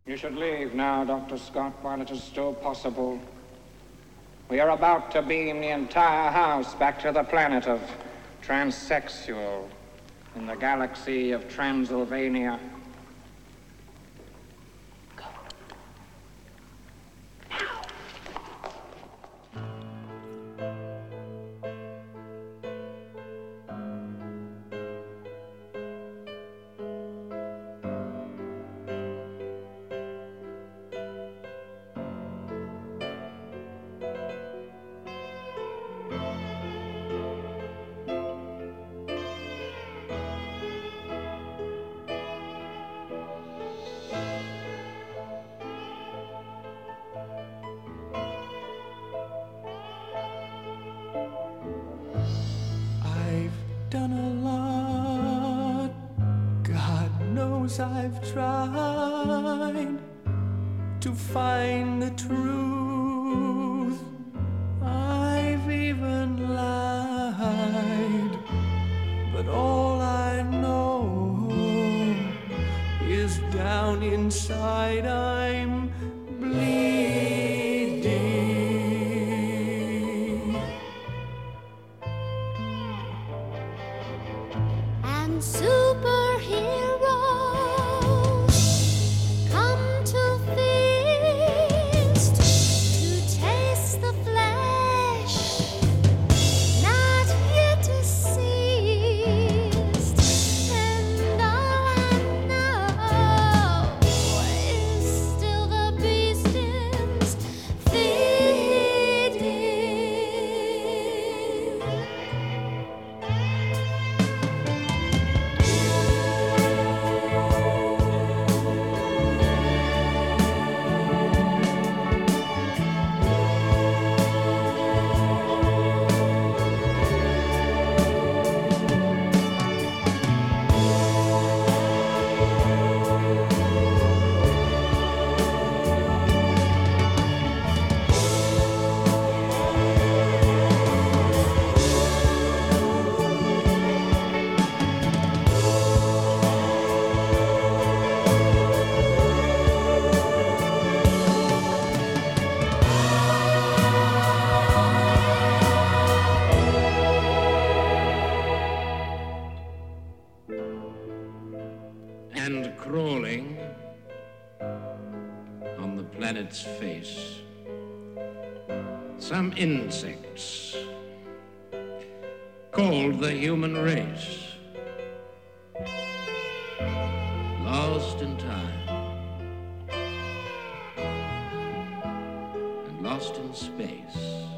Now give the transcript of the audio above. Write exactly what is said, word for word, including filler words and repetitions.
You should leave now, Doctor Scott, while it is still possible. We are about to beam the entire house back to the planet of Transsexual in the galaxy of Transylvania. Done a lot, God knows I've tried to find the truth. I've even lied, but all I know is down inside I'm bleeding. Superheroes come to feast, to taste the flesh, not yet deceased. And all I know is still the beast is feeding. And crawling on the planet's face, some insects called the human race, lost in time and lost in space.